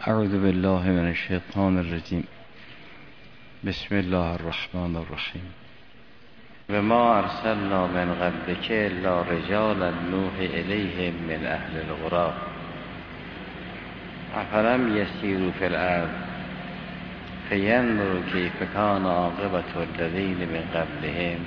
اعوذ بالله من الشیطان الرجیم. بسم الله الرحمن الرحیم. و ما ارسلنا من قبلک الا رجالا نوحی الیهم من اهل القری افلم یسیروا فی الارض فینظروا کیف کان عاقبة الذین من قبلهم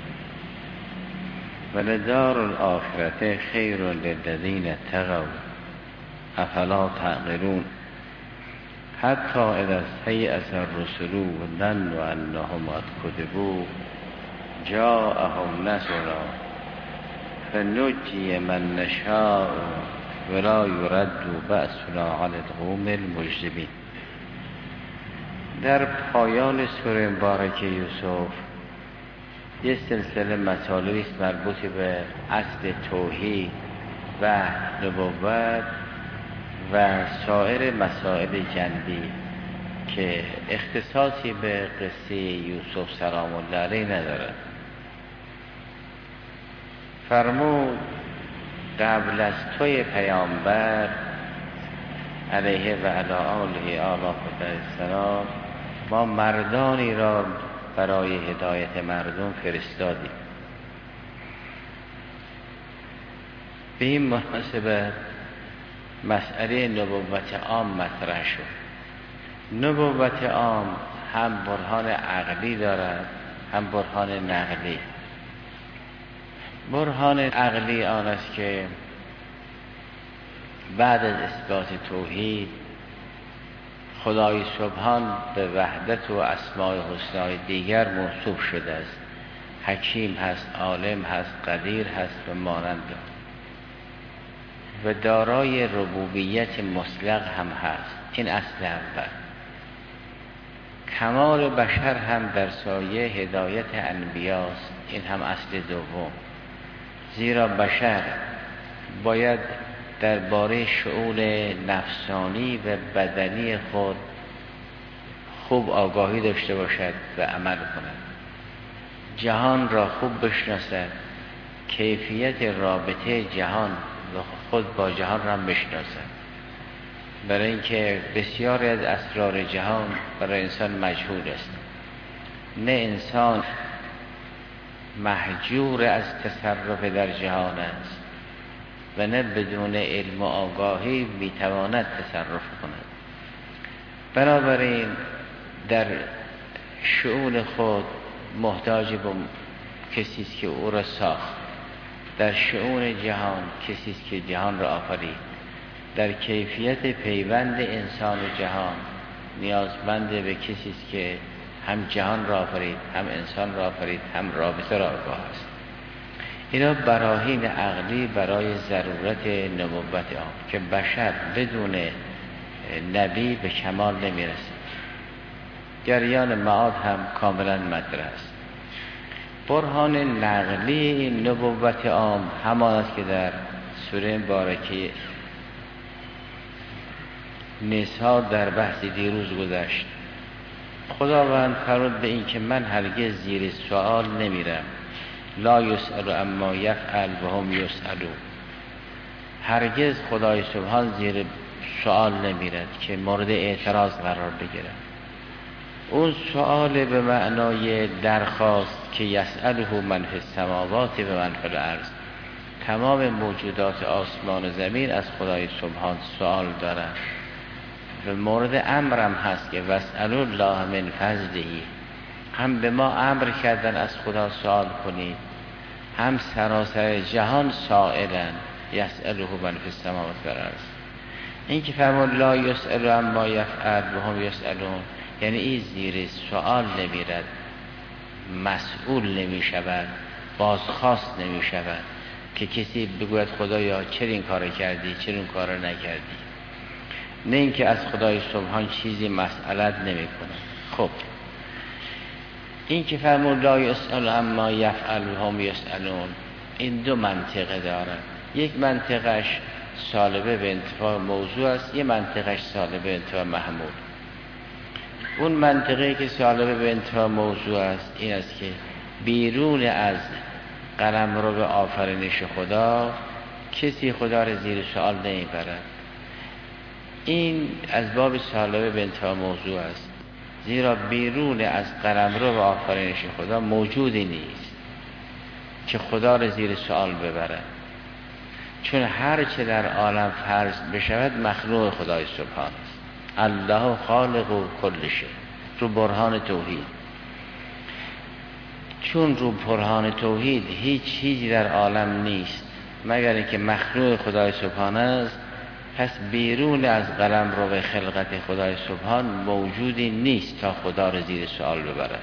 ولدار الآخرة خیر للذین اتقوا افلا تعقلون. حتی اذا استیأس الرسل و ظنوا انهم قد کذبوا جاءهم نصرنا فنجی من نشاء ولا یرد بأسنا علی القوم المجرمین. در پایان سوره مبارکه یوسف یک سلسله مطالبی است مربوط به اصل توحید و نبوت و سایر مسائل جنبی که اختصاصی به قصه یوسف سلام الله علیه ندارد. فرمود قبل از توی پیامبر علیه و علی آله آلا السلام ما مردانی را برای هدایت مردم فرستادیم. به این مناسبت مسئله نبوت عام مطرح شد. نبوت عام هم برهان عقلی دارد هم برهان نقلی. برهان عقلی آن است که بعد از اثبات توحید خدای سبحان به وحدت و اسماء حسنای دیگر موصوف شده است. حکیم هست، عالم هست، قدیر هست و مانند و دارای ربوبیت مطلق هم هست. این اصل اول. کمال بشر هم در سایه هدایت انبیاست. این هم اصل دوم. زیرا بشر باید درباره شؤون نفسانی و بدنی خود خوب آگاهی داشته باشد و عمل کند. جهان را خوب بشناسد. کیفیت رابطه جهان و خود با جهان را بشناسد. برای اینکه بسیاری از اسرار جهان برای انسان مجهول است. نه انسان محجور از تصرف در جهان است و نه بدون علم و آگاهی میتواند تصرف کند. بنابراین در شؤون خود محتاج به کسی است که او را ساخت. در شؤون جهان کسی است که جهان را آفرید. در کیفیت پیوند انسان و جهان نیازمند به کسی است که هم جهان را آفرید، هم انسان را آفرید، هم رابطه را آگاه است. اینا براهین عقلی برای ضرورت نبوت عام که بشر بدون نبی به کمال نمیرسه. جریان معاد هم کاملا مطرح است. برهان نقلی این نبوت عام همان است که در سوره مبارکه نساء در بحث دیروز گذشت. خداوند فرمود به این که من هرگز زیر سوال نمیرم. لا یسأل عما یفعل و هم یسألون. هرگز خدای سبحان زیر سوال نمیرد که مورد اعتراض قرار بگیرد. اون سوال به معنای درخواست که یسأله من فی السماوات و من فی الارض. تمام موجودات آسمان و زمین از خدای سبحان سوال دارند و مورد امرم هست که واسألوا الله من فضله. هم به ما امر کردن از خدا سوال کنید، هم سراسر جهان سائلن یسأله من فی السماوات و الارض. این که فرمود لا یسأل عما یفعل و هم یسألون یعنی این زیر سوال نمیرد، مسئول نمی شود، بازخواست نمی شود که کسی بگوید خدایا چرا این کار کردی، چرا اون کار نکردی. نه اینکه از خدای سبحان چیزی مسئلت نمی کنه. خب این که فرمود لا یسأل عما یفعل و هم یسألون این دو منطقه داره. یک منطقش سالبه به انتفاع موضوع است، یک منطقش سالبه به انتفاع محمول. اون منطقه که سالبه به انتفاع موضوع است این است که بیرون از قلمرو به آفرینش خدا کسی خدا را زیر سوال نمیبرد. این از باب سالبه به انتها موضوع است، زیرا بیرون از قلمرو و آفرینش خدا موجودی نیست که خدا را زیر سوال ببره، چون هر چه در عالم فرض بشود مخلوق خدای سبحان است. الله خالق و کل شیء، رو برهان توحید. چون رو برهان توحید هیچ چیزی در عالم نیست مگر اینکه مخلوق خدای سبحان است، پس بیرون از قلمرو و خلقت خدای سبحان موجودی نیست تا خدا را زیر سوال ببرد.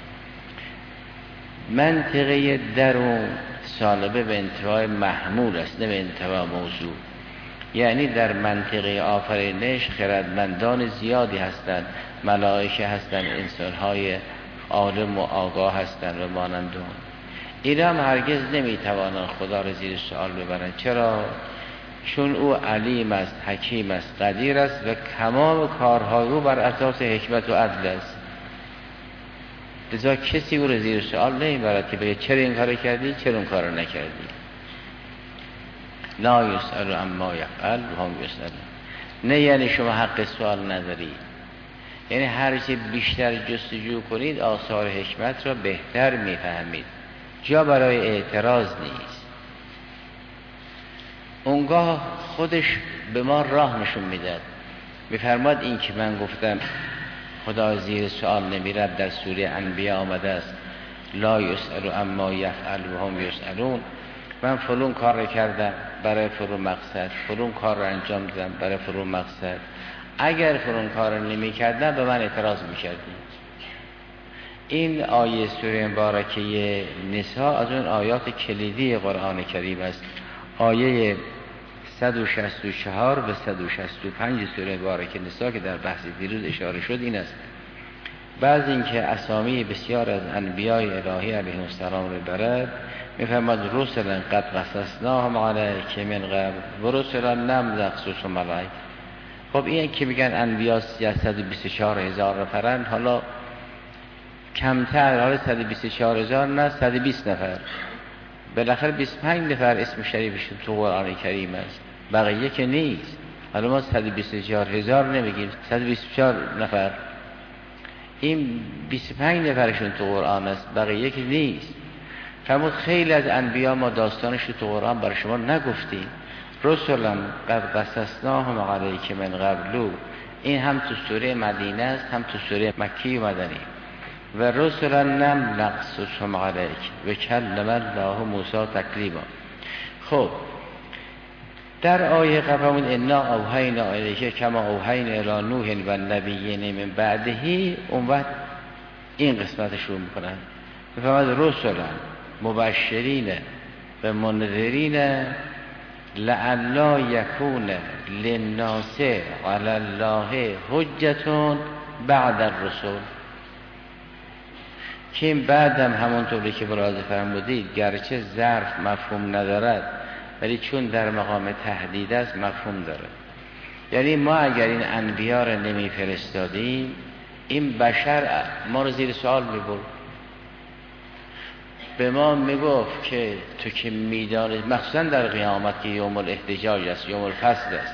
منطقه درون سالبه به انتهای محمول است، نه به انتهای موضوع. یعنی در منطقه آفرینش خردمندان زیادی هستند، ملائکه هستند، انسان‌های عالم و آگاه هستند و مانند اون. اینا هم هرگز نمیتوانند خدا را زیر سوال ببرند. چرا؟ چون او علیم است، حکیم است، قدیر است و تمام کارهای او بر اساس حکمت و عدل است. لذا کسی او را زیر سوال نمیبرد که بگه چرا این کار کردی، چرا اون کار نکردی. لا یسأل عما یفعل و هم یسألون. نه یعنی شما حق سوال نداری، یعنی هرچه بیشتر جستجو کنید آثار حکمت را بهتر میفهمید، جا برای اعتراض نیست. اونگاه خودش به ما راه نشون میداد. میفرماد این که من گفتم خدا زیر سوال نمیرد، در سوره انبیاء آمده است لا یسأل عما یفعل و هم یسألون. من فلون کار را کردم برای فلون مقصد، فلون کار را انجام دادم برای فلون مقصد، اگر فلون کار را نمی کردم به من اعتراض می کردیم. این آیه سوره مبارکه نساء از اون آیات کلیدی قرآن کریم است. آیه 164 و 165 سوره مبارکه نساء که در بحث دیروز اشاره شد این است. بعض اینکه اسامی بسیار از انبیاء الهی علیهم السلام رو برد، میفرماد رسلا قد قصصناهم علیک من قبل و رسلا لم نقصصهم علیک. خب این که میگن انبیاء 124,000 نفرن، حالا کمتر، حالا 124,000 نه 120 نفر، بالاخره 25 نفر اسم شریفشون تو قرآن کریم است، بقیه که نیست. حالا ما 124,000 نمیگیم، 124 نفر، این 25 نفرشون تو قرآن است، بقیه که نیست. فرمود خیلی از انبیا ما داستانش تو قرآن برای شما نگفتیم. رسولا قد قصصناهم علیک من قبل، این هم تو سوره مدینه است هم تو سوره مکی و مدنی. و رسولا لم نقصصهم علیک و کلم الله موسی تکلیما. خب در آیه قبل انا اوحینا الیک کما اوحینا الی نوح و النبیین من بعده، اون وقت این قسمتش رو میکنن. بفرماد رسولا مبشرین و منذرین لعلا یکون للناس علی الله حجة بعد الرسول. که این بعدم همونطوری که ملاحظه فرمودید گرچه ظرف مفهوم ندارد ولی چون در مقام تهدید است مفهوم داره. یعنی ما اگر این انبیا را نمی فرستادیم این بشر ما رو زیر سوال میبرد، به ما میگفت که تو که میدانی، مخصوصا در قیامت که یوم الاحتجاج است، یوم الفصل است،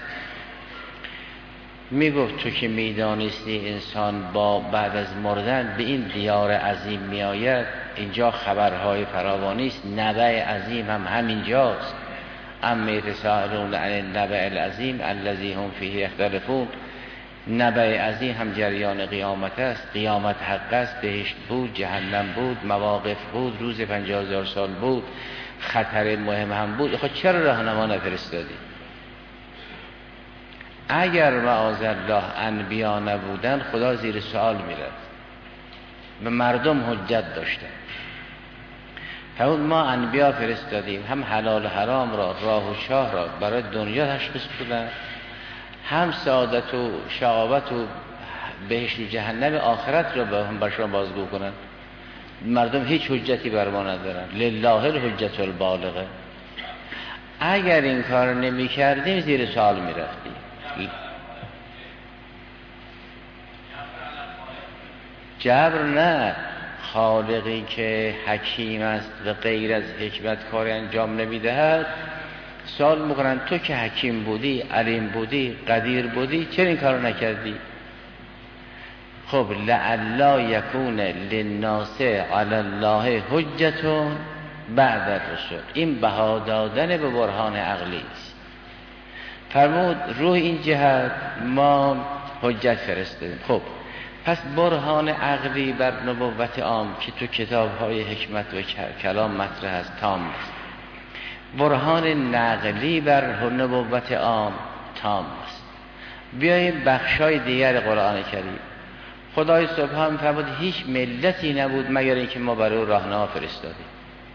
میگفت تو که میدانستی انسان با بعد از مردن به این دیار عظیم میآید، اینجا خبرهای فراوانی است، نبأ عظیم هم همینجاست. اما یتساءلون عن النبأ العظیم الذی هم فیه یختلفون. نبأ عظیم هم جریان قیامت است، قیامت حق است، بهشت بود، جهنم بود، مواقف بود، روز 50,000 سال بود، خطر مهم هم بود. خب چرا راهنما نفرستادی؟ اگر معاذالله انبیا نبودن خدا زیر سوال میرد، به مردم حجت داشتن. همون ما انبیا فرستادیم، هم حلال و حرام را، راه و شاه را برای دنیا تشخیص بدن، هم سعادت و شقاوت و بهشت و جهنم آخرت را به هم برشان بازگو کنن. مردم هیچ حجتی بر ما ندارن، لله الحجة البالغه. اگر این کار نمی کردیم زیر سوال می رفتیم. جبر نه، خالقی که حکیم است و غیر از حکمت کار انجام نمی دهد سوال میکنن تو که حکیم بودی، علیم بودی، قدیر بودی، چرا این کارو نکردی؟ خب لعلا یکون للناس علی الله حجة بعد الرسل، این بها دادن به برهان عقلی است. فرمود روح این جهت ما حجت فرستادیم. خب پس برهان عقلی بر نبوت عام که تو کتاب‌های حکمت و کلام مطرح است تام است. برهان نقلی بر نبوت عام تام است. بیاییم بخشای دیگر قرآن کریم. خدای سبحان فرمود هیچ ملتی نبود مگر اینکه ما برای او راهنما فرستادیم.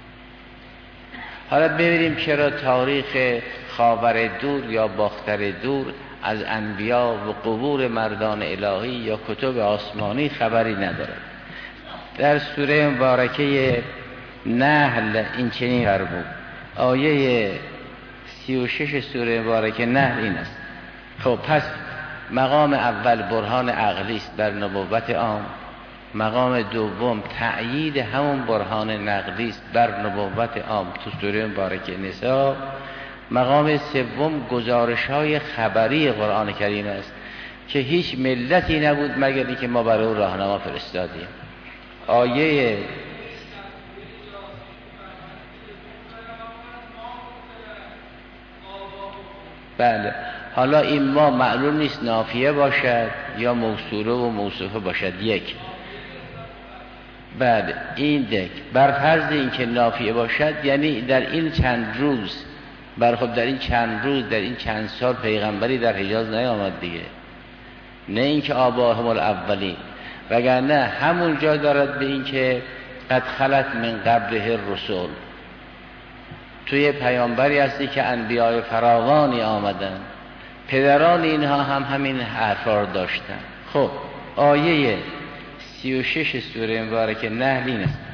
حالا ببینیم چرا تاریخ خاور دور یا باختر دور از انبیا و قبور مردان الهی یا کتب آسمانی خبری ندارد. در سوره مبارکه نحل این چنین فرمود، آیه 36 سوره مبارکه نحل این است. خب پس مقام اول برهان عقلی است بر نبوت عام، مقام دوم تأیید همون برهان نقلی است بر نبوت عام تو سوره مبارکه نساء، مقام سوم گزارش‌های خبری قرآن کریم است که هیچ ملتی نبود مگر اینکه ما برای او راهنما فرستادیم. آیه بله، حالا این ما معلوم نیست نافیه باشد یا موصوله و موصوفه باشد. یک بله این دک بر فرض اینکه نافیه باشد یعنی در این چند روز خب در این چند روز در این چند سال پیغمبری در حجاز نیامد دیگه، نه اینکه آباهم الاولین، وگرنه همون جا دارد به اینکه قد خلت من قبله الرسل، توی پیامبری هستی که انبیاء فراوانی آمدن، پدران اینها هم همین حرفا داشتن. خب آیه 36 سوره مبارکه نحل این است: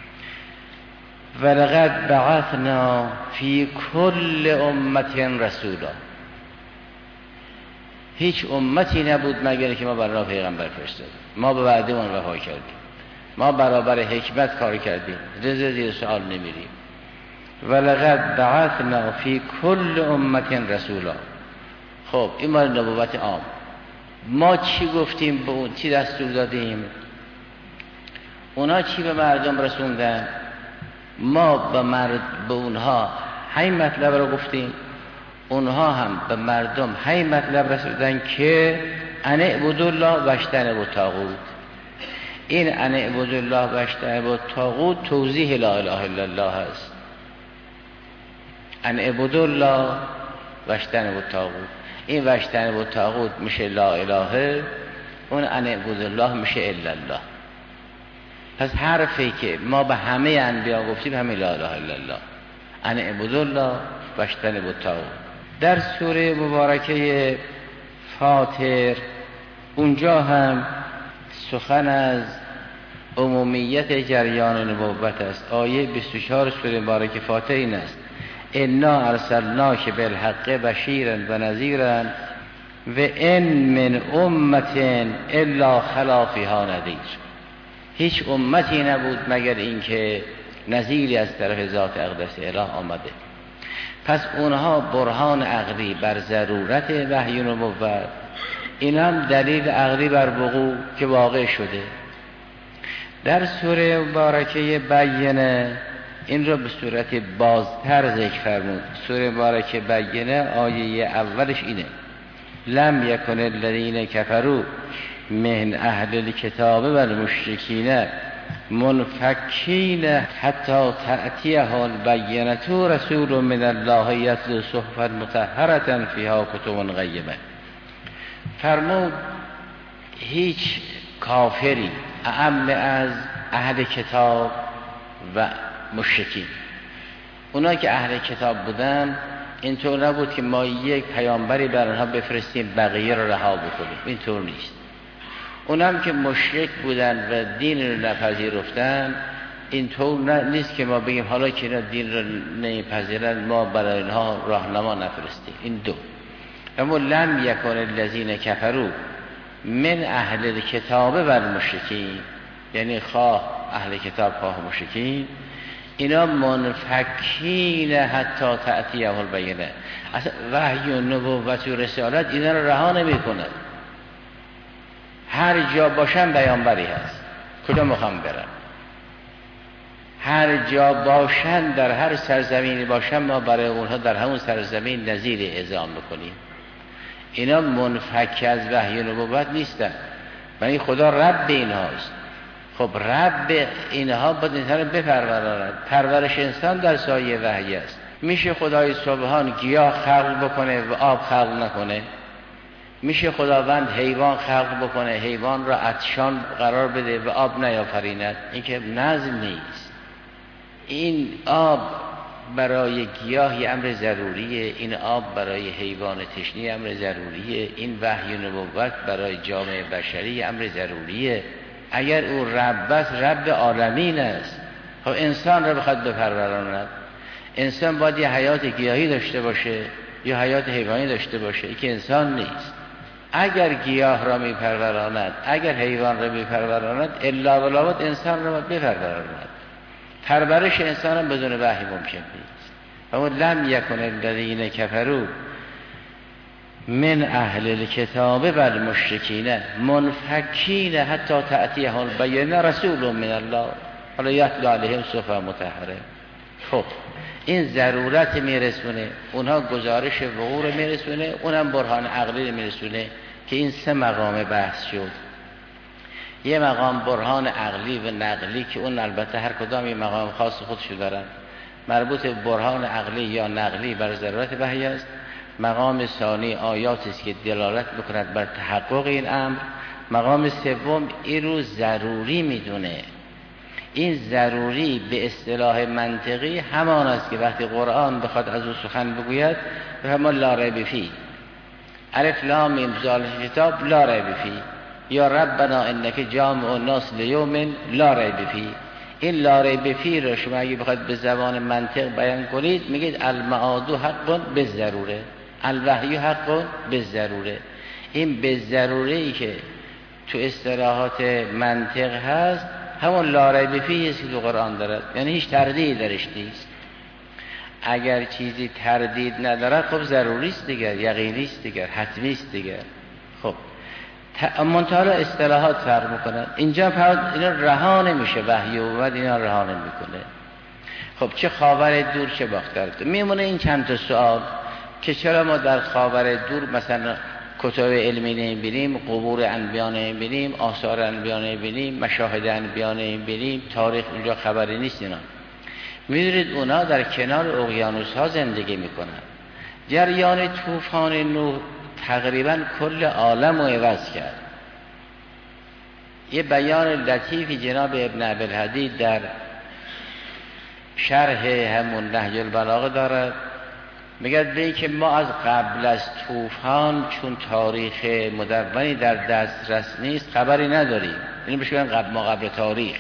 ولقد بعثنا فی کل امت رسولا، هیچ امتی نبود مگر که ما برای پیغمبر فرستادیم، ما به وعده اون وفا کردیم، ما برابر حکمت کار کردیم، رضا زیر سوال نمیریم. ولقد بعثنا فی کل امت رسولا. خب این مال نبوت عام. ما چی گفتیم به اون، چی دستور دادیم، اونا چی به مردم رسوندن، ما به اونها همین مطلب رو گفتیم، اونها هم به مردم همین مطلب رسوندن که ان اعبدوا الله واجتنبوا الطاغوت. این ان اعبدوا الله واجتنبوا الطاغوت توضیح لا اله الا الله است. ان اعبدوا الله واجتنبوا الطاغوت، این واجتنبوا الطاغوت میشه لا اله، اون ان اعبدوا الله میشه الا الله. پس حرفی که ما به همه انبیا گفتیم همه لا اله الا الله، ان اعبدوا الله واجتنبوا الطاغوت. در سوره مبارکه فاطر اونجا هم سخن از عمومیت جریان نبوت است. آیه 24 سوره مبارکه فاطر این است: انا ارسلناک بالحق بشیرا و نذیرا و ان من امه الا خلا فیها نذیر. هیچ امتی نبود مگر اینکه نذیری از طرف ذات اقدس اله آمده. پس اونها برهان عقلی بر ضرورت وحی و نبوت، این هم دلیل عقلی بر وقوع که واقع شده. در سوره مبارکه بینه این را به صورت بازتر ذکر فرمود. سوره مبارکه بینه آیه اولش اینه: لم یکن الذین کفروا من اهل الکتاب و المشرکین منفکین حتی تأتیه البینة رسول من الله یتلو صحفا مطهرة فیها کتب قیمه. فرمود هیچ کافری اعم از اهل کتاب و مشرکین، اونا که اهل کتاب بودن اینطور نبود که ما یک پیامبری بر آنها بفرستیم بقیه رو رها بکنیم، اینطور نیست. اونا هم که مشرک بودن و دین رو نپذیرفتن، اینطور نیست که ما بگیم حالا که اینا دین رو نپذیرن ما برای اینها راهنما نفرستیم. این دو. اما لم یکن الذین کفروا من اهل الکتاب و المشرکین، یعنی خواه اهل کتاب خواه مشرکین، اینا منفکین حتی تأتیه البینه. اصلا وحی و نبوت و رسالت اینا رو رها نمی‌کنه. هر جا باشن بیانبری هست، کجا میخوام برم، هر جا باشن، در هر سرزمینی باشن ما برای اونها در همون سرزمین نظیر اعزام بکنیم. اینا منفک از وحی و نبوت نیستن، یعنی خدا رب اینهاست. خب رب اینها باید انسان رو بپروراند. پرورش انسان در سایه وحی است. میشه خدای سبحان گیاه خلق بکنه و آب خلق نکنه؟ میشه خداوند حیوان خلق بکنه، حیوان را عطشان قرار بده و آب نیافریند؟ این که نظم نیست. این آب برای گیاه امر ضروریه، این آب برای حیوان تشنه امر ضروریه، این وحی و نبوت برای جامعه بشری امر ضروریه. اگر او رب است، رب عالمین است. خب انسان را بخواد بپروراند، انسان باید یه حیات گیاهی داشته باشه یا حیات حیوانی داشته باشه، این که انسان نیست. اگر گیاه را میپروراند، اگر حیوان را میپروراند، الا بلاوت انسان را باید بپروراند. پرورش انسان هم بدون وحی ممکن نیست. و لم یکن الذین کفروا من اهل الکتاب والمشرکین منفکین حتی تأتیهم البینه رسول من الله حالا یتلو علیهم صحف مطهره. خب این ضرورت میرسونه، اونها گزارش وقوع میرسونه، اونم برهان عقلی میرسونه که این سه مقام بحث شد. یه مقام برهان عقلی و نقلی که اون البته هر کدام یه مقام خاص خودشو دارن، مربوط به برهان عقلی یا نقلی بر ضرورت وحی است. مقام ثانی آیاتی است که دلالت بکند بر تحقق این امر. مقام سوم این رو ضروری میدونه. این ضروری به اصطلاح منطقی همان است که وقتی قرآن بخواد از او سخن بگوید بفرما لا ریب فیه، الف لام میم ذالک کتاب لا ریب فیه، یا ربنا انک جامع الناس لیوم لا ریب فیه. این لا ریب فیه رو شما اگه بخواد به زبان منطق بیان کنید میگید المعاد حق بالضروره، الوحی حق بالضروره. این بالضروره ای که تو اصطلاحات منطق هست همون لا ریب فیه است که تو قرآن دارد، یعنی هیچ تردید درش نیست. اگر چیزی تردید ندارد خب ضروری است دیگر، یقینی است دیگر، حتمی است دیگر. خب منتها اصطلاحات فرق میکنن. اینجا فرق اینا رها نمیشه، وحی و بعد اینا رها نمیکنه. خب چه خاور دور چه باختر دور. میمونه این چند تا سوال که چرا ما در خاور دور مثلا کتاب علمی نمیبینیم، قبور انبیا نمیبینیم، آثار انبیا نمیبینیم، مشاهد انبیا نمیبینیم، تاریخ اونجا خبری نیست. اینا میدونید اونا در کنار اقیانوس ها زندگی میکنن. جریان طوفان نوح تقریبا کل عالم رو عوض کرد. یه بیان لطیفی جناب ابن ابی‌الحدید در شرح همون نهج البلاغه دارد، میگه به این که ما از قبل از طوفان چون تاریخ مدونی در دسترس نیست خبری نداریم. اینو بهش میگن ما قبل تاریخ.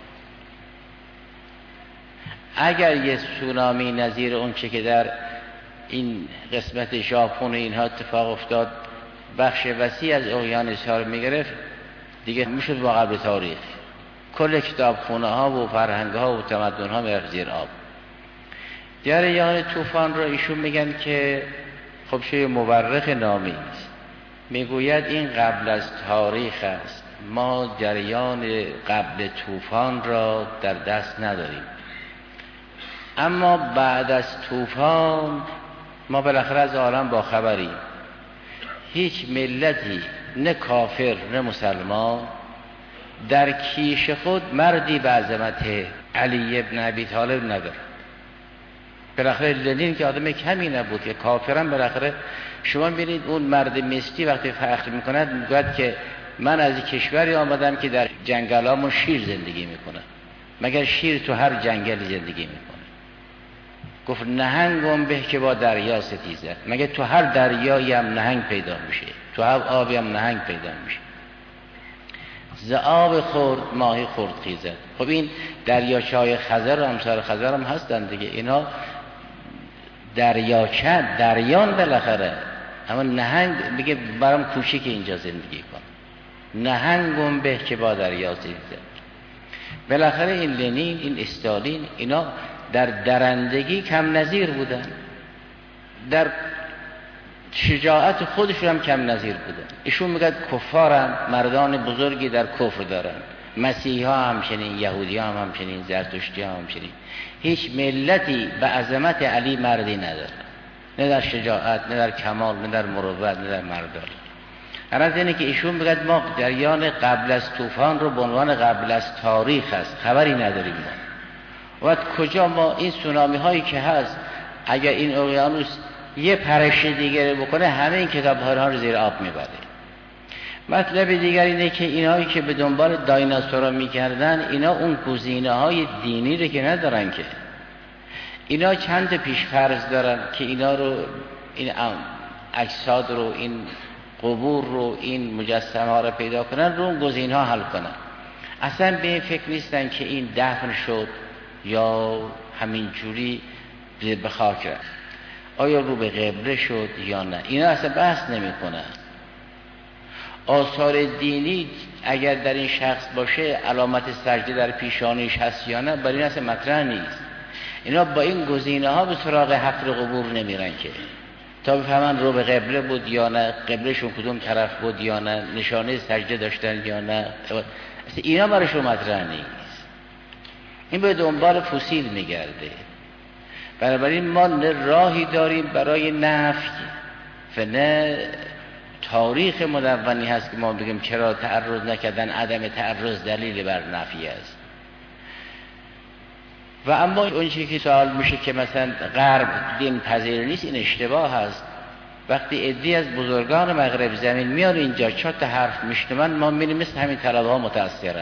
اگر یه سونامی نظیر اون چه که در این قسمت ژاپن اینها اتفاق افتاد، بخش وسیع از اقیانوس ها رو میگرفت، دیگه میشد با قبل تاریخ. کل کتابخونه ها و فرهنگ ها و تمدن ها میرفت زیر آب. جریان طوفان رو ایشون میگن که خب چه مورخ نامی است، میگوید این قبل از تاریخ است، ما جریان قبل طوفان را در دست نداریم، اما بعد از طوفان ما بالاخره از عالم با خبریم. هیچ ملتی نه کافر نه مسلمان در کیش خود مردی به عظمت علی ابن ابی طالب نداره. بالاخره لنین که آدم کمی نبود که کافرم، بالاخره شما ببینید اون مرد مستی وقتی فخر میکند میگوید که من از کشوری آمدم که در جنگلامون شیر زندگی میکنه. مگر شیر تو هر جنگلی زندگی میکنه؟ گفت نهنگم به که با دریا ستیزد. مگر تو هر دریایی هم نهنگ پیدا میشه، تو هر آبی هم نهنگ پیدا میشه. ز آب خورد ماهی خورد خیزد. خب این دریاچه‌های خزر و امثال خزر هم هستن دیگه، اینا دریاچه دریان بالاخره. اما نهنگ میگه برام کوچیک اینجا زندگی کن، نهنگم به که با دریا ستیزد. بالاخره این لنین، این استالین، اینا در درندگی کم نظیر بودن، در شجاعت خودشون هم کم نظیر بودن. ایشون میگه کفارن، مردان بزرگی در کفر دارن، مسیحی ها همچنین، یهودی ها همچنین، زرتشتی ها همچنین. هیچ ملتی به عظمت علی مردی نداره، نه در شجاعت، نه در کمال، نه در مروت، نه در مردان. از اینه که ایشون میگه ما جریان قبل از طوفان رو به عنوان قبل از تاریخ هست، خبری نداریم ما. و کجا ما این سونامی هایی که هست، اگر این اقیانوس یه پرش دیگه بکنه همه این کتاب ها رو زیر آب میبره. مطلب دیگر اینه که اینایی که به دنبال دایناسورا میکردن، اینا اون گزینه های دینی رو که ندارن، که اینا چند پیش‌فرض دارن که اینا رو، این اجساد رو، این قبور رو، این مجسمه ها رو پیدا کنن، رو اون گزینه ها حل کنن. اصلا به این فکر نیستن که این دفن شد یا همین جوری به خاک رفت، آیا رو به قبله شد یا نه، اینا اصلا بحث نمی کنن. آثار دینی اگر در این شخص باشه علامت سجده در پیشانیش هست یا نه، برای این اصلا مطرح نیست. اینا با این گزینه ها به سراغ حفر قبور نمیرن که تا بفهمن رو به قبله بود یا نه، قبلشون کدوم طرف بود یا نه، نشانه سجده داشتن یا نه، اینا برایشون مطرح نیست. این به دنبال فسیل میگرده. بنابراین ما نه راهی داریم برای نفی و نه تاریخ مدونی هست که ما بگیم چرا تعرض نکردن، عدم تعرض دلیل بر نفی است. و اما اون چیزی که سوال میشه که مثلا غرب دین پذیر نیست، این اشتباه هست. وقتی عده‌ای از بزرگان مغرب زمین میان اینجا 4 تا حرف میشنون، ما میریم مثل همین طلبه ها متأثرن.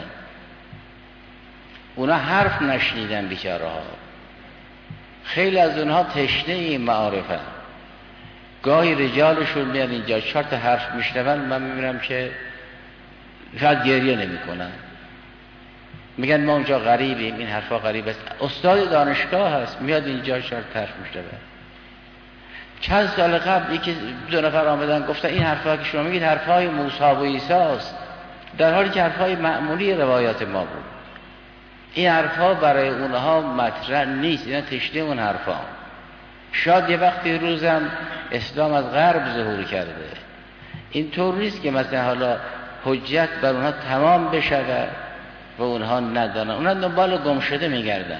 اونا حرف نشنیدن بیچاره ها، خیلی از اونها تشنه این معارفن. گاهی رجالشون میان اینجا 4 تا حرف میشنون، من میبینم که شاید گریه نمیکنن، میگن ما اونجا غریبیم، این حرفا غریب است. استاد دانشگاه هست میاد اینجا 4 تا حرف میشنون. چند سال قبل یکی 2 نفر آمدن گفتن این حرفا که شما میگید حرفای موسی و عیسی است، در حالی که حرفای معمولی روایات ما بود. این حرفا برای اونها مطرح نیست، اینا تشنه اون حرفا. شاید یه وقتی روزم اسلام از غرب ظهور کرده، این طور نیست که مثلا حالا حجت بر اونها تمام بشه و اونها ندانن، اونها دنبال گم شده میگردن.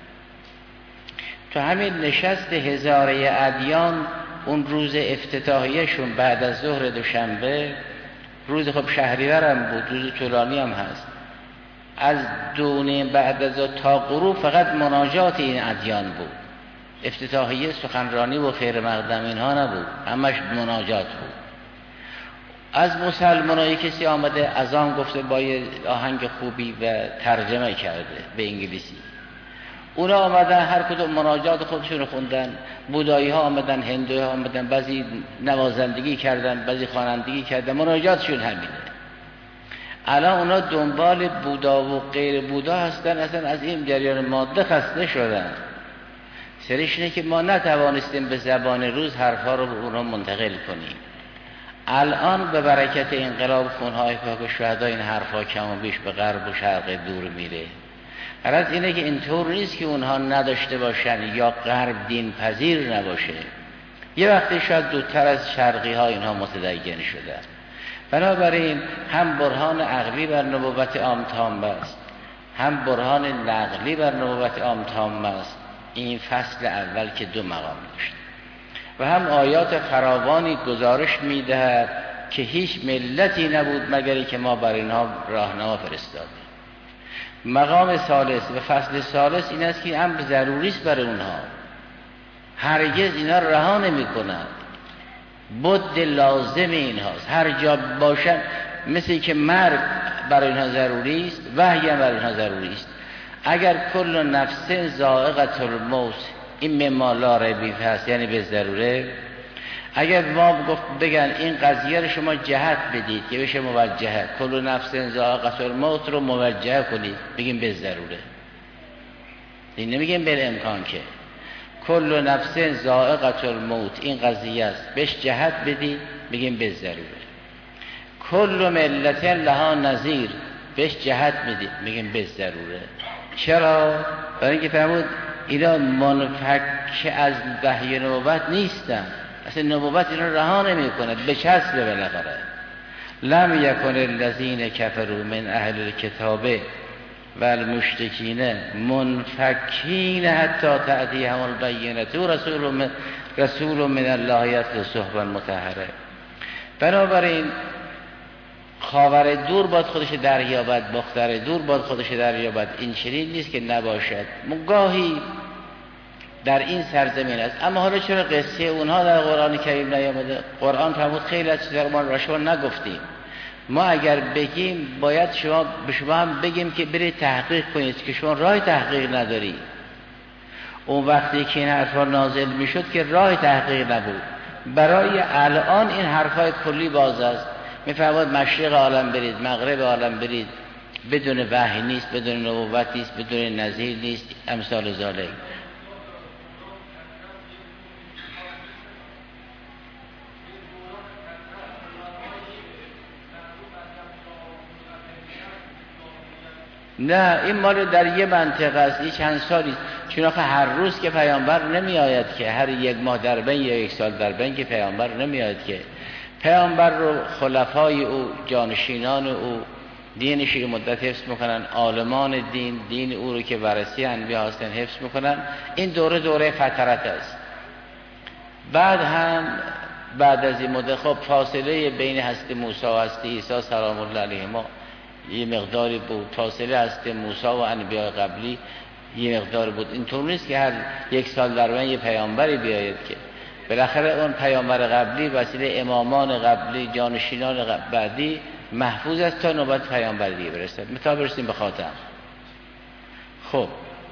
تو همین نشست هزاره ادیان، اون روز افتتاحیه‌شون بعد از ظهر دوشنبه، روز خب شهریور هم بود، روز طولانی هم هست، از دونه بعد از تا غروب فقط مناجات این ادیان بود. افتتاحیه سخنرانی و خیر مقدم اینها نبود، همش مناجات بود. از مسلمانایی کسی آمده اذان گفته با یه آهنگ خوبی و ترجمه کرده به انگلیسی، اونا آمدن هر کدوم مناجات خودشون رو خوندن. بودایی ها آمدن، هندوی ها آمدن، بعضی نوازندگی کردن، بعضی خوانندگی کردن، مناجاتشون همینه. الان اونا دنبال بودا و غیر بودا هستن، اصلا از این جریان ماده خسته شدن. سرش اینه که ما نتوانستیم به زبان روز حرفها رو به اونا منتقل کنیم. الان به برکت انقلاب خونهای پاک شهدا این حرفها کم و بیش به غرب و شرق دور میره. غرض اینه که اینطور نیست که اونها نداشته باشن یا غرب دین پذیر نباشه. یه وقتی شاید دورتر از شرقی ها اینها متدین شدن. بنابراین هم برهان عقلی بر نبوت عام تام است، هم برهان نقلی بر نبوت عام تام است. این فصل اول که 2 مقام داشت و هم آیات فراوانی گزارش میدهد که هیچ ملتی نبود مگری که ما بر اینها راهنما فرستادیم. مقام ثالث و فصل ثالث این است که امر ضروری است برای اونها، هرگز اینا رها نمی‌کنند، بد لازم اینهاست. هر جا باشن مثل که مرگ برای اینها ضروری است، وحی هم برای اینها ضروری است. اگر کل نفس ذائقة الموت، این مما لا ریب فیه هست، یعنی به ضروره. اگر ما بگن این قضیه رو شما جهت بدید که بشه موجهه، کل نفس ذائقة الموت رو موجه کنید، بگیم به ضروره. این نمیگیم به امکان، که کل نفس ذائقة الموت این قضیه است، بهش جهت بدید، بگیم به ضروره. کل ملت لها نظیر، بهش جهت میدیم، میگیم به ضروره. چرا؟ برای اینکه فرمود اینا منفک از وحی نبوت نیستن، اصلا نبوت اینا رها نمی کند، به چسب بالاخره. لم یکن الذین کفروا من اهل الکتاب و المشرکین منفکین حتی تأتیهم البینة رسول من الله یتلو صحفا مطهره. بنابراین خاور دور باید خودش دریابد، مختر دور باید خودش دریابد. این چنین نیست که نباشد، گاهی در این سرزمین است. اما حالا چرا قصه اونها در قرآن کریم نیامده؟ قرآن فرمود خیلی از چیزا ما را شما نگفتیم. ما اگر بگیم باید به شما هم بگیم که برید تحقیق کنید، که شما راه تحقیق نداری. اون وقتی که این حرفا نازل میشد که راه تحقیق نبود. برای الان این حرفای کلی باز است. میفرماد مشرق عالم برید، مغرب عالم برید، بدون وحی نیست، بدون نبوت نیست، بدون نظیر نیست، امثال ذالک. نه این مال در یه منطقه است، این چند سالی، چون آخه هر روز که پیامبر نمی آید که، هر یک ماه در بین یا یک سال در بین که پیامبر نمی آید که. پیامبر رو خلفای او، جانشینان او، دینش رو مدت حفظ میکنن، عالمان دین او رو که ورثه انبیا هستن حفظ میکنن. این دوره فترت است. بعد هم بعد از این مدت خب فاصله بین هستی موسی و هستی عیسی سلام الله علیهما یه مقداری بود، فاصله هستی موسی و انبیاء قبلی یه مقدار بود. اینطور نیست که هر یک سال در بین یه پیامبری بیاید که. بالاخره اون پیامبر قبلی وسیله امامان قبلی، جانشینان بعدی محفوظ است تا نوبت پیامبر دیگه برسد، تا برسیم به خاتم. خب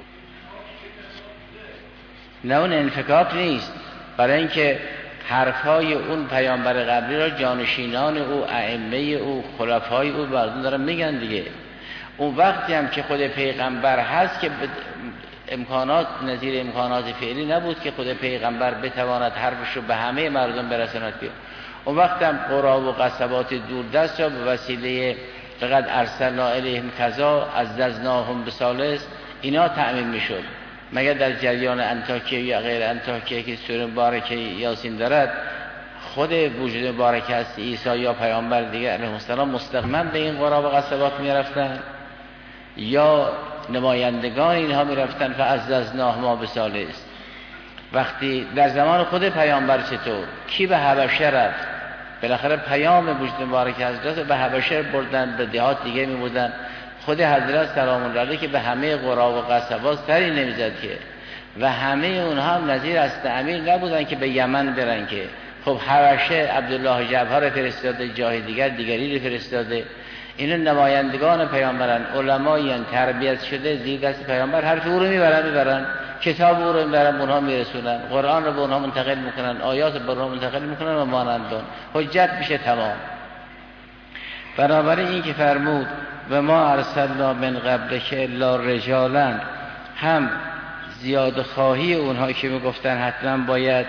نه اون انفکاک نیست، برای اینکه حرفای اون پیامبر قبلی را جانشینان او، ائمه او، خلفای او بردون دارن میگن دیگه. اون وقتی هم که خود پیغمبر هست که امکانات نظیر امکانات فعلی نبود که خود پیغمبر بتواند حرفش رو به همه مردم برساند. اون وقت هم قرا و قصبات دوردست را به وسیله فقط ارسلنا الیهم کذا عززناهم بثالث اینا تأمین میشد. مگر در جریان انطاکیه یا غیر انطاکیه که سوره مبارکه یاسین دارد، خود وجود مبارک است عیسی یا پیامبر دیگه علیه السلام مستقیما به این قرا و قصبات میرفتن یا نمایندگان اینها میرفتن فعززناهما بثالث. وقتی در زمان خود پیامبر چطور کی به حبشه رفت؟ بالاخره پیام وجود مبارک حضرت به حبشه بردن، به دهات دیگه میبودن. خود حضرت سلام الله علیه که به همه قرا و قصبات سری نمیزد که، و همه اونها هم نظیر از تعمیر نبودن که به یمن برن که. خب حبشه عبدالله جبهر فرستاده، جای دیگری رو فرستاده. اینا نمایندگان پیامبرن، علمایین تربیت شده زیر دست پیامبر، حرف او رو میبرن، کتاب او رو میبرن، اونها میرسونن، قرآن رو به اونها منتقل میکنن، آیات رو به اونها منتقل میکنن و مانندان، حجت میشه تمام. بنابراین این که فرمود و ما ارسلنا من قبلک الا رجالا، هم زیاده خواهی اونها که میگفتن حتما باید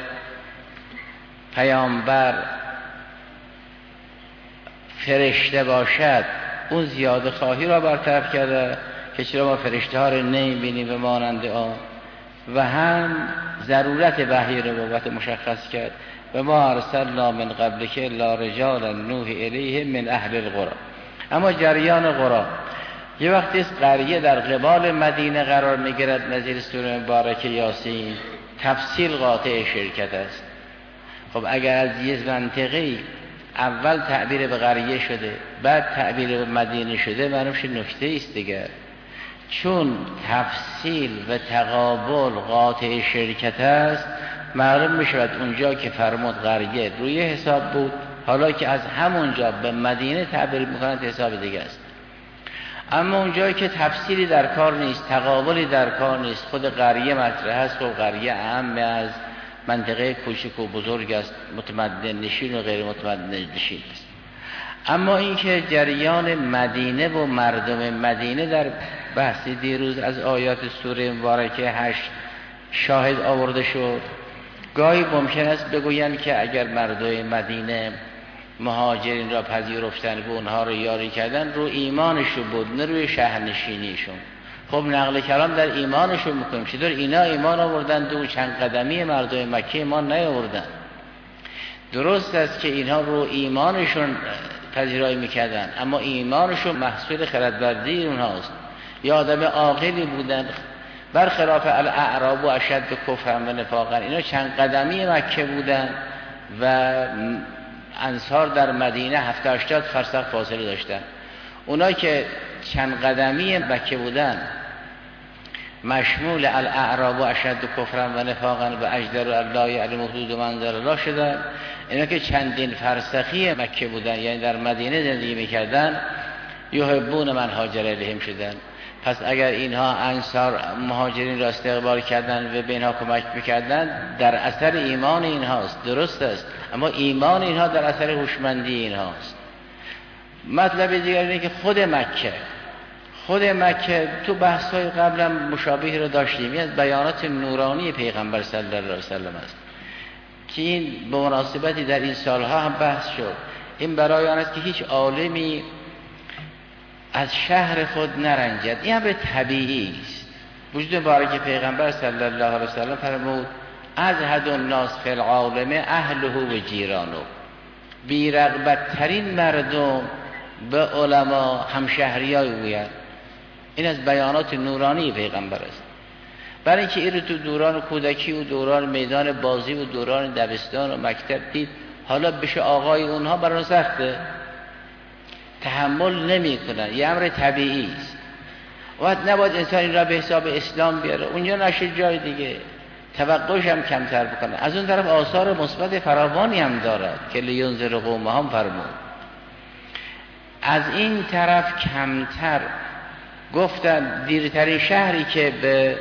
پیامبر فرشته باشد، اون زیاده خواهی را برطرف کرده که چرا ما فرشته ها رو نمیبینیم به مانند آن، و هم ضرورت وحی نبوت مشخص کرد و ما ارسلنا من قبلک الا رجالا نوحی الیهم من اهل القرى. اما جریان قرآن یه وقتی است قریه در قبال مدینه قرار میگیرد، نظیر سوره مبارکه یاسین تفصیل قاطع شرکت است. خب اگر از یه منطقه اول تعبیر به قریه شده بعد تعبیر به مدینه شده، معلومش نکته است دیگه. چون تفصیل و تقابل قاطع شرکت است، معلوم میشود اونجا که فرمود قریه روی حساب بود، حالا که از همونجا به مدینه تعبیر میکنند حساب دیگه است. اما اونجایی که تفصیلی در کار نیست، تقابلی در کار نیست، خود قریه مطرح است و قریه اهم از منطقه کوچک و بزرگ است، متمدن نشین و غیر متمدن نشین است. اما اینکه جریان مدینه و مردم مدینه در بحث دیروز از آیات سوره مبارکه 8 شاهد آورده شد. گاهی ممکن است بگویند که اگر مردم مدینه مهاجرین را پذیرفتن و اونها رو یاری کردن رو ایمانشون بود، نه روی شهرنشینیشون. خب نقل کلام در ایمانشون میکنیم. چطور اینا ایمان آوردن دو چند قدمی مردم مکه ایمان نیاوردن؟ درست است که اینها رو ایمانشون پذیرایی میکردن، اما ایمانشون محصول خردورزی اونهاست. یا آدم عاقلی بودن، برخلاف الاعراب و اشد کفرا و نفاقا. اینا چند قدمی مکه بودن و انصار در مدینه 70-80 فرسخ فاصله داشتن. اونا که چند قدمی مکه بودن مشمول الاعراب و اشد کفرا و نفاقا و اجدر الله یعلم حدود منزل الله شدن. اینا که چندین فرسخی مکه بودن، یعنی در مدینه زندگی میکردن، یحبون من هاجر الیهم شدن. پس اگر اینها انصار مهاجرین را استقبال کردن و به اینها کمک میکردن، در اثر ایمان اینهاست. درست است، اما ایمان اینها در اثر هوشمندی اینهاست. مطلب دیگر اینه که خود مکه تو بحث‌های قبلا مشابه رو داشتیم. این از بیانات نورانی پیغمبر صلی الله علیه و سلم است که این به مناسبتی در این سالها هم بحث شد. این برای آن است که هیچ عالمی از شهر خود نرنجد. این هم به طبیعی است. وجود مبارک پیغمبر صلی الله علیه و سلم فرمود ازهد الناس فی العالم اهله و جیرانه. بی‌رغبت ترین مردم به علما همشهریای اویند. این از بیانات نورانی پیغمبر است. برای اینکه این رو تو دوران کودکی و دوران میدان بازی و دوران دبستان و مکتب دید، حالا بشه آقای اونها برای سخته، تحمل نمی کنن. یه امر طبیعی است. وقت نباید انسان این را به حساب اسلام بیاره، اونجا نشه جای دیگه، توقعش هم کمتر بکنه. از اون طرف آثار مثبت فراوانی هم دارد که لینذر قومهم فرمود. از این طرف کمتر گفتن دیرترین شهری که به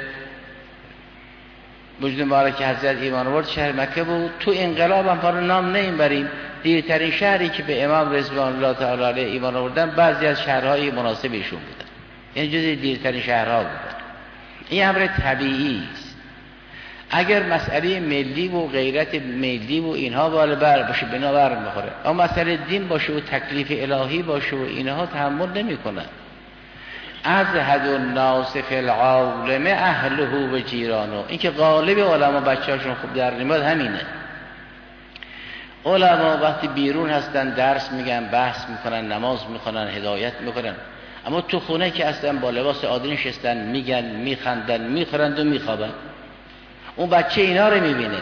وجود مبارک حضرت ایمان آورد شهر مکه بود. تو انقلاب هم پارو نام نمیبریم. دیرترین شهری که به امام رضوان الله تعالی علیه ایمان آوردن بعضی از شهرهای مناسب ایشون بودن، یعنی جزء دیرترین شهرها بودن. این امر طبیعی است. اگر مسئله ملی و غیرت ملی و اینها بالبر باشه بنا بر میخوره، اما مسئله دین باشه و تکلیف الهی باشه و اینها تحمل نمیکنن. ازهد الناس فی العالم اهله و جیرانه. این که غالب علما بچه‌هاشون خوب در نمیاد همینه. علما وقتی بیرون هستن درس میگن، بحث میکنن، نماز میخونن، هدایت میکنن، اما تو خونه که هستن با لباس عادی نشستن، میگن، میخندن، میخورند و میخوابن. اون بچه اینا رو میبینه.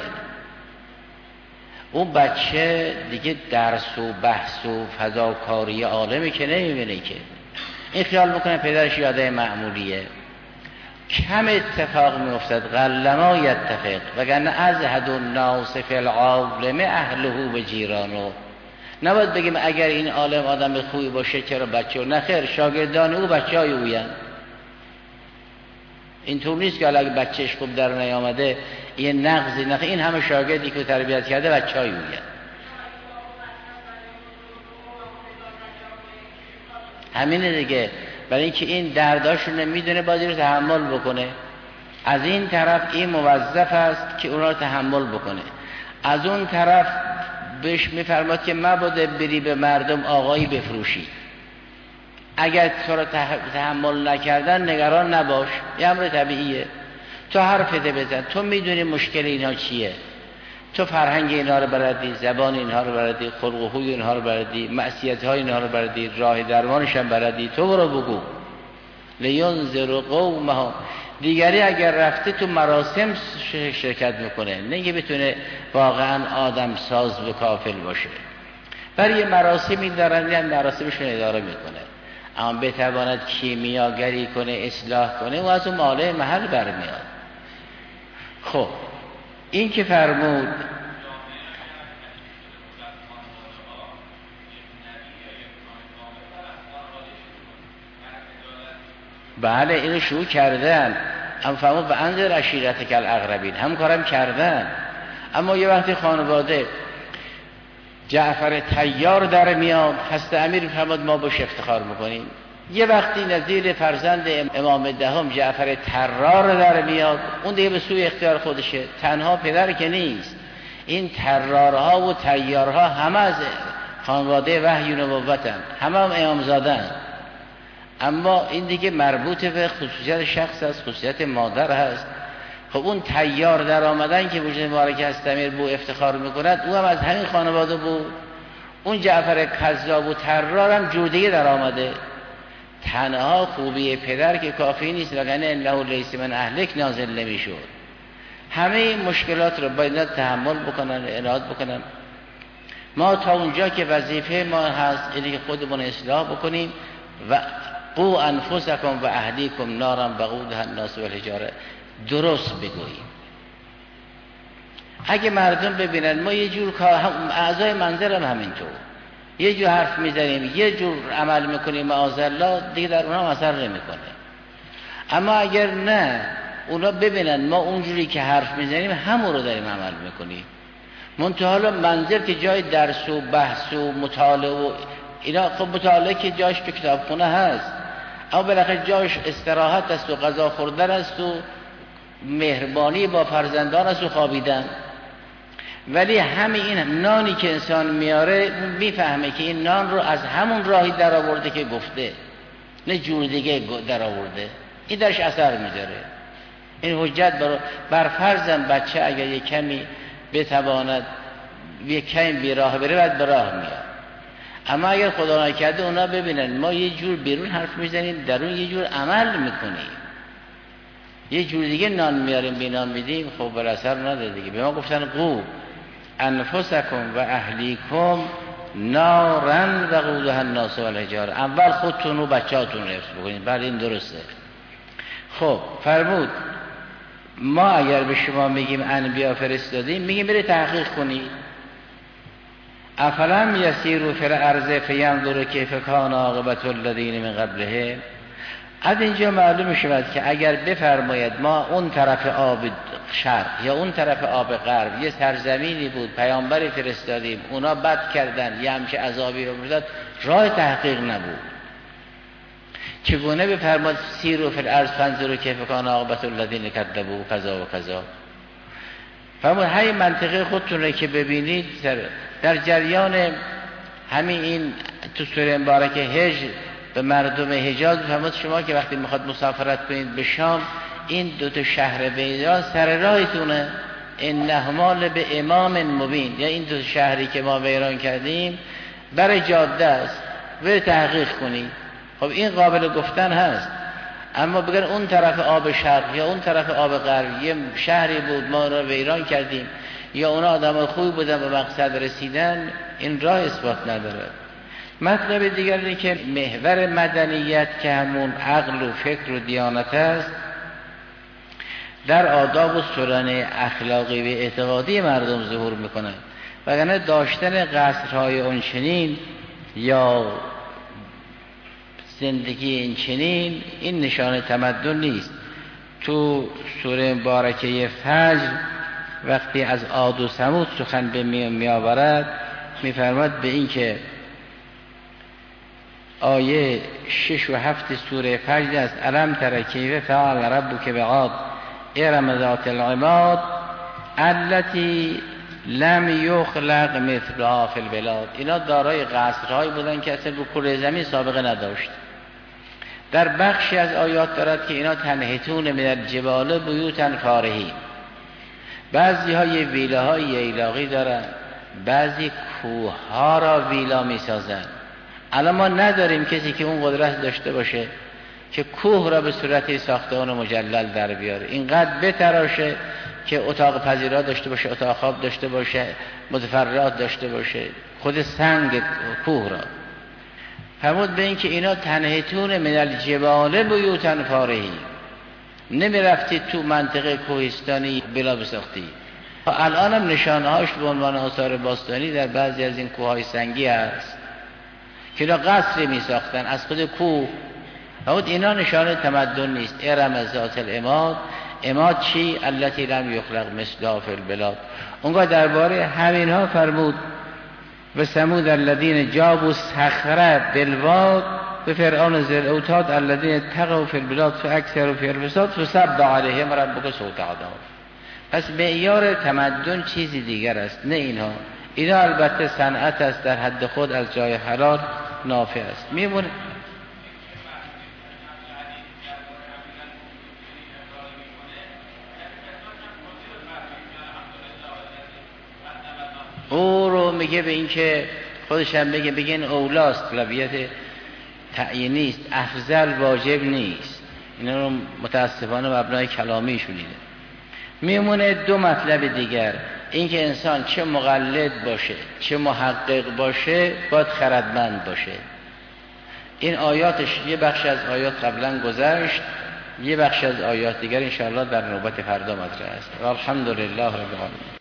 اون بچه دیگه درس و بحث و فضاکاری عالمی که نمیبینه که. این خیال میکنه پدرش یاده معمولیه. کم اتفاق میافتد قلما یتفق، وگرنه ازهد الناس فی العالم اهله و جیرانه. نباید بگیم اگر این عالم آدم خوبی باشه چرا بچه؟ نه خیر، شاگردان او بچه های اوین. اینطور نیست که اگه بچهش خوب در نیامده یه نقضی، نه، این همه شاگردی که تربیت کرده بچه های اوین. همینه دیگه. برای اینکه این درداشون میدونه باید رو تحمل بکنه. از این طرف این موظف است که اونا رو تحمل بکنه. از اون طرف بهش میفرماد که مبادا بری به مردم آقایی بفروشی. اگر تو رو تحمل نکردن نگران نباش، یه امر طبیعیه. تو حرفته بزن، تو میدونی مشکل اینها چیه، تو فرهنگ اینها رو بلدی، زبان اینها رو بلدی، خلق و خوی اینها رو بلدی، معصیت های اینها رو بلدی، راه درمانش هم بلدی، تو برو بگو. لینذر قومهم. دیگری اگر رفته تو مراسم شرکت میکنه، نه که بتونه واقعا آدم ساز و کافل باشه. برای مراسمی دارن، یعنی مراسمشون اداره میکنه، اما بتواند کیمیاگری کنه، اصلاح کنه و از اون ماله محل برمیاد. خب این که فرمود بله اینو شروع کردن، هم فرمود و انذر عشیرتک الاقربین، هم کارم کردن. اما یه وقتی خانواده جعفر طیار در میاد، هست امیر فرمود ما باش افتخار میکنیم. یه وقتی نظیر فرزند امام دهم جعفر طرار در میاد، اون دیگه به سوی اختیار خودشه، تنها پدر که نیست. این طرارها و طیارها همه از خانواده وحی و نبوتن، همه هم امامزادن، اما این دیگه مربوط به خصوصیت شخص است، خصوصیت مادر هست. خب اون طیار در آمدن که وجود مبارک هستمیر بو افتخار میکند، او هم از همین خانواده بود. اون جعفر کذاب و طرار هم جور دیگه در آمده. تنها خوبی پدر که کافی نیست، وگرنه انه لیس من اهلک نازل نمیشد. همه این مشکلات رو باید تحمل بکنن، عنایت بکنن. ما تا اونجا که وظیفه ما هست اینه که خودمون اصلاح بکنیم و قو انفسکم و اهلیکم نارا وقودها الناس والحجاره، درست بگوییم. اگه مردم ببینن ما یه جور اعضای منزل هم همینطور یه جور حرف میزنیم، یه جور عمل میکنیم، معاذالله دیگه در اونها اثر نمیکنه. اما اگر نه اونا ببینن ما اونجوری که حرف میزنیم همون رو داریم عمل میکنیم، منتها حالا منزل که جای درس و بحث و مطالعه و اینا، خب مطالعه که جاش تو کتابخونه هست، اما بالاخره جاش استراحت است و غذا خوردن است و مهربانی با فرزندان است و خوابیدن. ولی همین این نانی که انسان میاره میفهمه که این نان رو از همون راهی در آورده که گفته، نه جور دیگه در آورده. این درش اثر میذاره. این حجت بر فرضم بچه اگر یک کمی بتواند یک کمی بی راه بره بعد به راه میاد. اما اگر خدا نکرده اونا ببینن ما یه جور بیرون حرف میزنیم، درون یه جور عمل میکنیم، یه جور دیگه نان میاریم بی نان میدیم، خب بر اثر نداره دیگه. به ما گفتن قو انفسکم و اهلیکم نارن وقودها الناس والحجاره. اول خودتون و بچه‌هاتون رو حفظ بکنید، بعد این درسته. خب فرمود ما اگر به شما میگیم انبیا فرستادیم، میگیم بری تحقیق کنید. افلم یسیروا فی الارض فینظروا کیف کان عاقبة الذین من قبلهم. از اینجا معلوم میشود که اگر بفرماید ما اون طرف آب شرق یا اون طرف آب غرب یه سرزمینی بود، پیامبری فرستادیم، اونا بد کردن، یه همچه عذابی رو بردن، راه تحقیق نبود. چگونه بفرماید سیروا فی الارض فانظروا کیف کان عاقبة الذین کذبوا کذا و کذا. فرمود همین منطقه خودتون رو که ببینید در جریان همین این تو سوره مبارکه هجر به مردم حجاز فرمود شما که وقتی میخواد مسافرت کنید به شام، این دو تا شهر بیضا سر راهتونه، انهما به امام مبین، یا این دو شهری که ما ویران کردیم بر جاده است، بر تحقیق کنید. خب این قابل گفتن هست. اما بگن اون طرف آب شرق یا اون طرف آب غرب یه شهری بود ما را ویران کردیم، یا اونا آدم خوبی بودن به مقصد رسیدن، این راه اثبات نداره. مطلب دیگر اینه که محور مدنیت که همون عقل و فکر و دیانت است، در آداب و سنن اخلاقی و اعتقادی مردم ظهور میکنه. وگرنه داشتن قصرهای اونچنین یا زندگی اینچنین این نشانه تمدن نیست. تو سوره مبارکه فجر وقتی از عاد و ثمود سخن به میآورد میفرماد به این که آیه 6 و 7 سوره فجر است. الم تر کیف فعل ربک بعاد ارم ذات العماد التي لم یخلق مثلها فی البلاد. اینا دارای قصرهایی بودن که اصلا رو کره زمین سابقه نداشت. در بخشی از آیات دارد که اینا تنحتون من الجبال بیوتا فارهین. بعضی ها یه ویلاهای ییلاقی دارن، بعضی کوه ها را ویلا می سازن. الان ما نداریم کسی که اون قدرت داشته باشه که کوه را به صورت ساختمان مجلل در بیاره، اینقدر بتراشه که اتاق پذیرا داشته باشه، اتاق خواب داشته باشه، متفرعات داشته باشه، خود سنگ کوه را. فرمود به این که اینا تنحتون من الجبال بیوتا فارهین. نمی رفتید تو منطقه کوهستانی بلا بساختی. الان هم نشانه هاش به عنوان آثار باستانی در بعضی از این کوههای سنگی هست که اینا قصری می ساختن از خود کوه. فرمود اینا نشانه تمدن نیست. ارم ذات العماد. عماد چی؟ التي لم یخلق مثلها فی البلاد. اونگاه درباره همین ها فرمود و ثمود الذین جابوا الصخره بالواد به فرعون ذی الاوتاد الذین طغوا فی البلاد فاکثروا فی الفساد فصب علیهم ربک سوط عذاب. پس معیار تمدن چیزی دیگر است، نه اینها. اینا البته صنعت است در حد خود، از جای حلال نافع است. میمونه او رو میگه به این که خودش هم بگه این اولاست، طلبیت تعیینی است، افضل واجب نیست. اینا رو متاسفانه مبنای کلامی شونیده. میمونه دو مطلب دیگر، این که انسان چه مقلد باشه چه محقق باشه باید خردمند باشه. این آیاتش یه بخش از آیات قبلا گذشت، یه بخش از آیات دیگر انشاءالله در نوبت فردا مطرح است. الحمدلله رب العالمین.